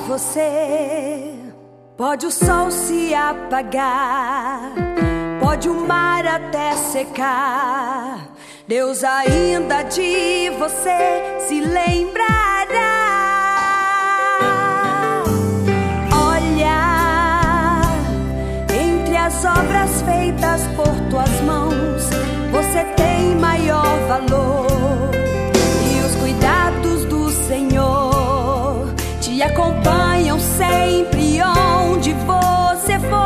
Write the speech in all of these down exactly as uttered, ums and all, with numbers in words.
você. Pode o sol se apagar, pode o mar até secar, Deus ainda de você se lembrará. Olha, entre as obras feitas por tuas mãos, você tem maior valor, e os cuidados do Senhor te acompanham sempre onde você for.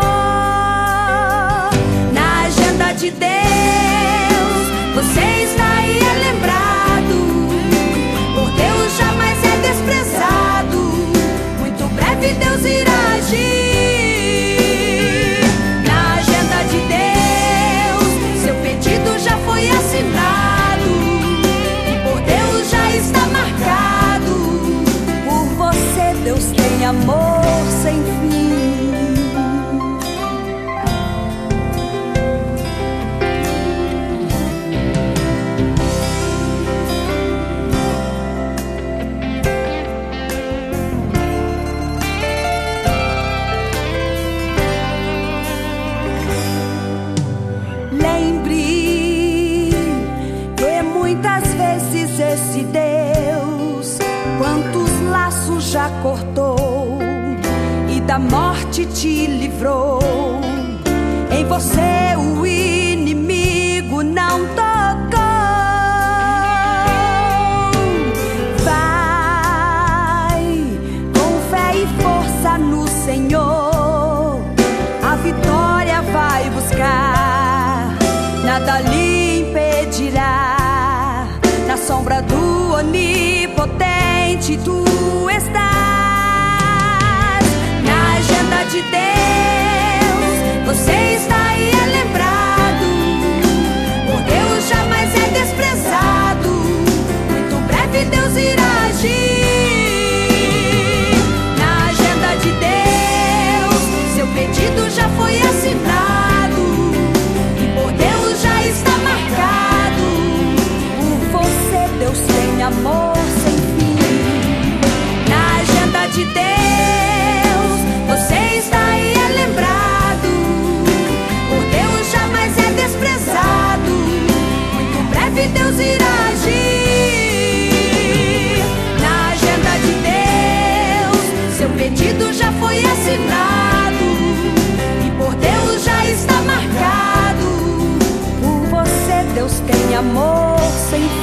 Na agenda de Deus você está aí, é lembrado, por Deus jamais é desprezado, muito breve Deus irá agir. Na agenda de Deus seu pedido já foi assinado, e por Deus já está marcado. Por você Deus tem amor sem fim. Esse Deus quantos laços já cortou e da morte te livrou. Em você o inimigo não tocou. Vai com fé e força no Senhor, a vitória vai buscar, nada lhe impedirá. Na sombra do Onipotente tu estás. Na agenda de Deus você está aí, é lembrado, por Deus jamais é desprezado, muito breve Deus irá agir. Na agenda de Deus seu pedido já foi assinado, e por Deus já está marcado. Deus tem amor sem fim. Na agenda de Deus você está aí, é lembrado, por Deus jamais é desprezado, muito breve Deus irá agir. Na agenda de Deus seu pedido já foi assinado, e por Deus já está marcado. Por você Deus tem amor sem fim.